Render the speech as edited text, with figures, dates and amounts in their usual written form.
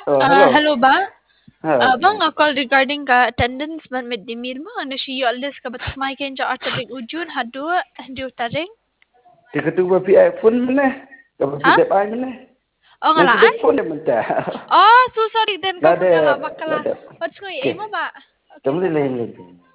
Oh, hello. Hello ba? Bang Okay. call regarding ka attendance man med dimir mo ano siya alis ka batak may kenja atabing ujun hadua handu taring Thì cái tu bị iPhone mana? Kalau ha? tidak ai mana? O Nang ngalaan? tidak phone dia mentah. Oh, so sorry then ka Lada, nga bakala. lada. What's ko Okay. mo ba? Okay Tama bye bye. lain lagi.